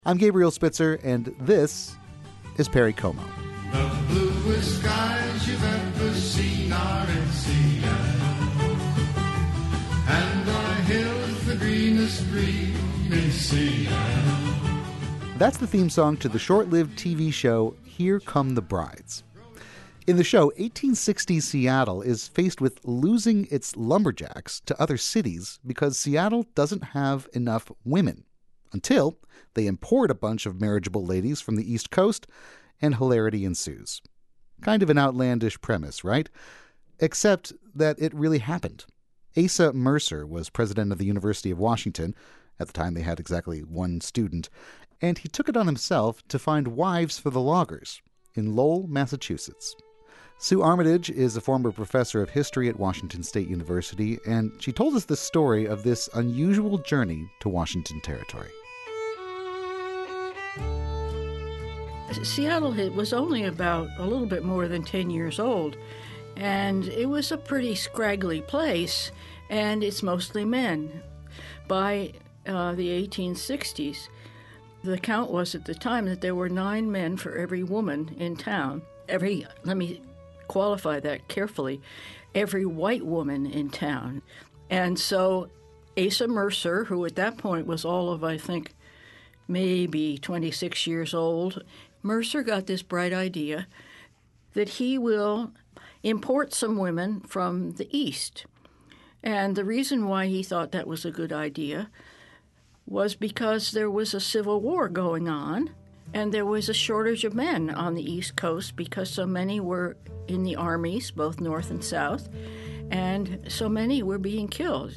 I'm Gabriel Spitzer, and this is Perry Como. The bluest skies you've ever seen are in Seattle, and the hills the greenest green in Seattle. That's the theme song to the short-lived TV show Here Come the Brides. In the show, 1860s Seattle is faced with losing its lumberjacks to other cities because Seattle doesn't have enough women, until they import a bunch of marriageable ladies from the East Coast, and hilarity ensues. Kind of an outlandish premise, right? Except that it really happened. Asa Mercer was president of the University of Washington. At the time, they had exactly one student. And he took it on himself to find wives for the loggers in Lowell, Massachusetts. Sue Armitage is a former professor of history at Washington State University, and she told us the story of this unusual journey to Washington Territory. Seattle was only about a little bit more than 10 years old, and it was a pretty scraggly place, and it's mostly men. By the 1860s, the count was at the time that there were 9 men for every woman in town. Let me qualify that carefully, every white woman in town. And so Asa Mercer, who at that point was all of, I think, maybe 26 years old, Mercer got this bright idea that he will import some women from the East. And the reason why he thought that was a good idea was because there was a civil war going on, and there was a shortage of men on the East Coast because so many were in the armies, both North and South, and so many were being killed.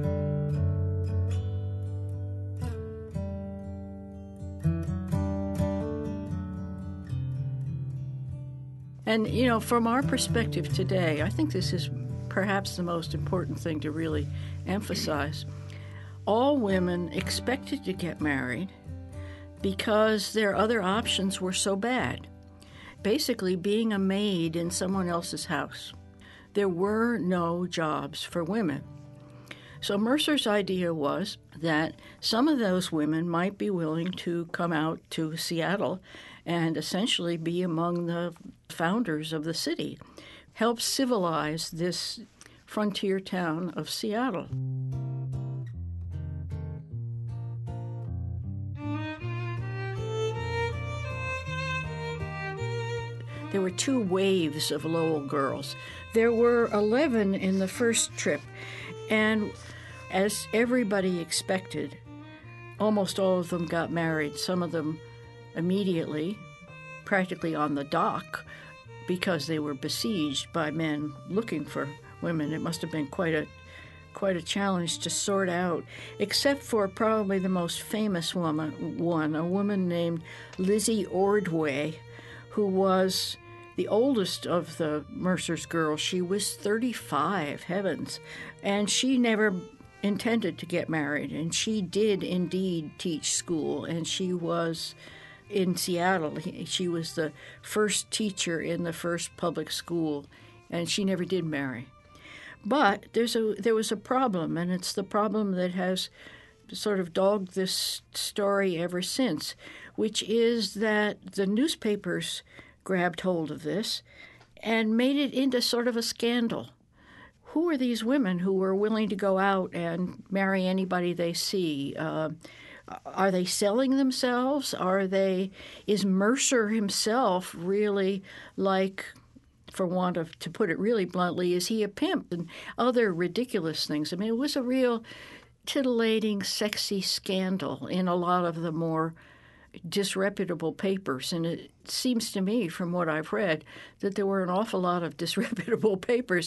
And, from our perspective today, I think this is perhaps the most important thing to really emphasize. All women expected to get married because their other options were so bad. Basically, being a maid in someone else's house. There were no jobs for women. So Mercer's idea was that some of those women might be willing to come out to Seattle and essentially be among the founders of the city, help civilize this frontier town of Seattle. There were 2 waves of Lowell girls. There were 11 in the first trip, and as everybody expected, almost all of them got married, some of them immediately, practically on the dock, because they were besieged by men looking for women. It must have been quite a challenge to sort out, except for probably the most famous woman, a woman named Lizzie Ordway, who was the oldest of the Mercer's girls. She was 35, heavens, and she never intended to get married, and she did indeed teach school, and she was in Seattle. She was the first teacher in the first public school, and she never did marry. But there was a problem, and it's the problem that has sort of dogged this story ever since, which is that the newspapers grabbed hold of this and made it into sort of a scandal. Who are these women who are willing to go out and marry anybody they see? Are they selling themselves? Is Mercer himself really like, for want of, to put it really bluntly, is he a pimp? And other ridiculous things. I mean, it was a real titillating, sexy scandal in a lot of the more disreputable papers, and it seems to me, from what I've read, that there were an awful lot of disreputable papers.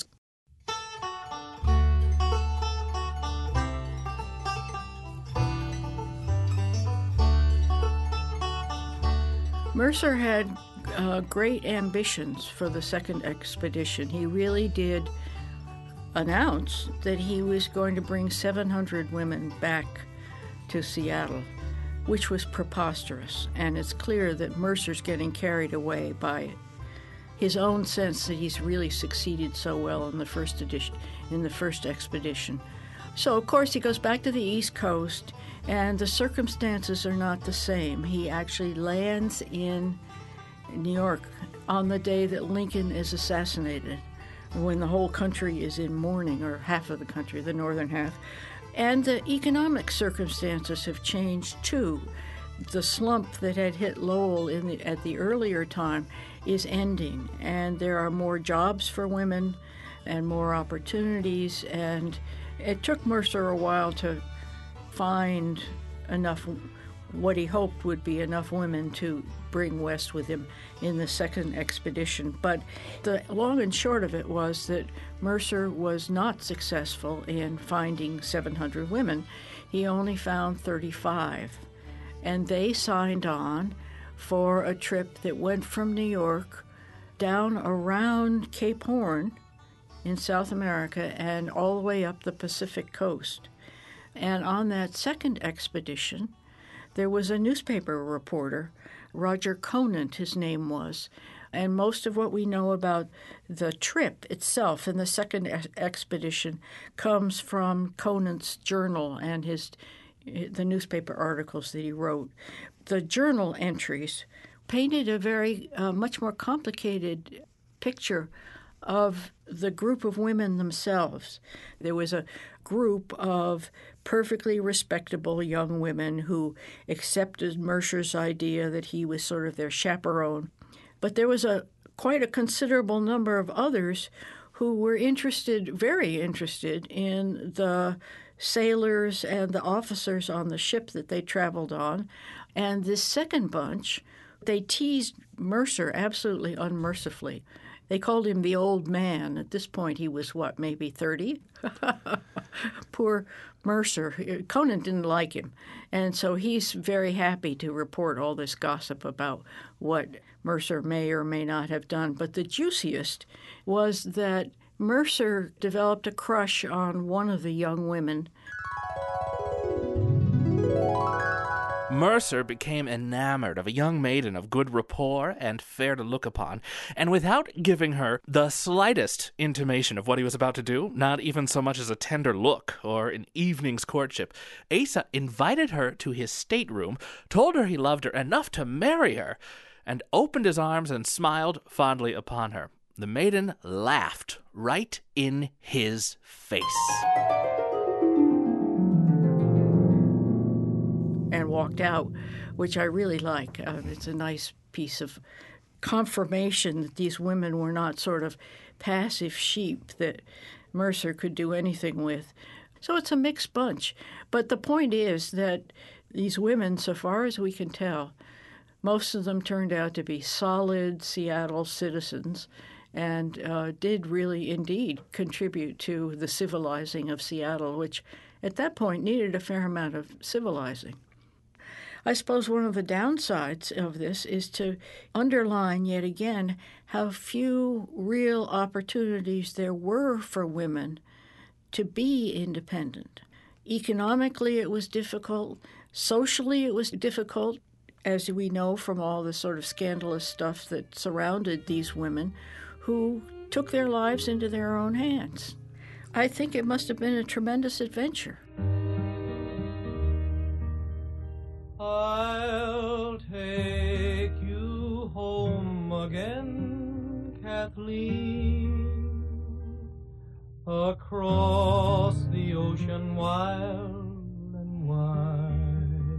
Mercer had great ambitions for the second expedition. He really did announce that he was going to bring 700 women back to Seattle, which was preposterous. And it's clear that Mercer's getting carried away by his own sense that he's really succeeded so well in the first expedition. So, of course, he goes back to the East Coast, and the circumstances are not the same. He actually lands in New York on the day that Lincoln is assassinated, when the whole country is in mourning, or half of the country, the northern half. And the economic circumstances have changed, too. The slump that had hit Lowell at the earlier time is ending, and there are more jobs for women and more opportunities, and it took Mercer a while to find enough, what he hoped would be enough women to bring west with him in the second expedition. But the long and short of it was that Mercer was not successful in finding 700 women. He only found 35. And they signed on for a trip that went from New York down around Cape Horn in South America and all the way up the Pacific coast. And on that second expedition, there was a newspaper reporter, Roger Conant, his name was. And most of what we know about the trip itself and the second expedition comes from Conant's journal and the newspaper articles that he wrote. The journal entries painted a very much more complicated picture of the group of women themselves. There was a group of perfectly respectable young women who accepted Mercer's idea that he was sort of their chaperone. But there was quite a considerable number of others who were very interested in the sailors and the officers on the ship that they traveled on. And this second bunch, they teased Mercer absolutely unmercifully. They called him the old man. At this point, he was, maybe 30? Poor Mercer. Conant didn't like him. And so he's very happy to report all this gossip about what Mercer may or may not have done. But the juiciest was that Mercer developed a crush on one of the young women. Mercer became enamored of a young maiden of good rapport and fair to look upon, and without giving her the slightest intimation of what he was about to do, not even so much as a tender look or an evening's courtship, Asa invited her to his stateroom, told her he loved her enough to marry her, and opened his arms and smiled fondly upon her. The maiden laughed right in his face. And walked out, which I really like. It's a nice piece of confirmation that these women were not sort of passive sheep that Mercer could do anything with. So it's a mixed bunch. But the point is that these women, so far as we can tell, most of them turned out to be solid Seattle citizens and did really indeed contribute to the civilizing of Seattle, which at that point needed a fair amount of civilizing. I suppose one of the downsides of this is to underline yet again how few real opportunities there were for women to be independent. Economically, it was difficult. Socially, it was difficult, as we know from all the sort of scandalous stuff that surrounded these women who took their lives into their own hands. I think it must have been a tremendous adventure. I'll take you home again, Kathleen, across the ocean wild and wide,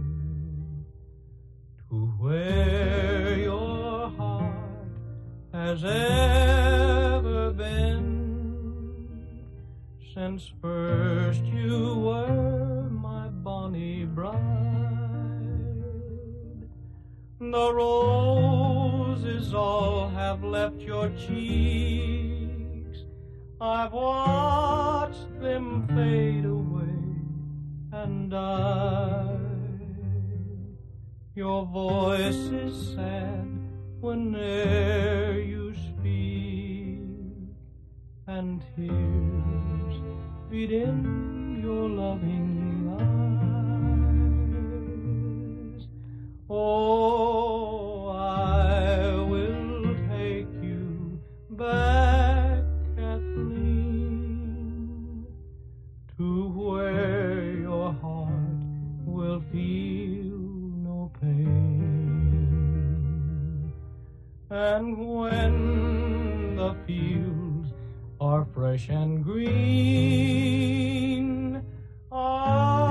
to where your heart has ever been, since first you were my bonny bride. The roses all have left your cheeks, I've watched them fade away and die. Your voice is sad whene'er you speak, and tears beat in your loving eyes. Oh, I will take you back, Kathleen, to where And when the fields are fresh and green,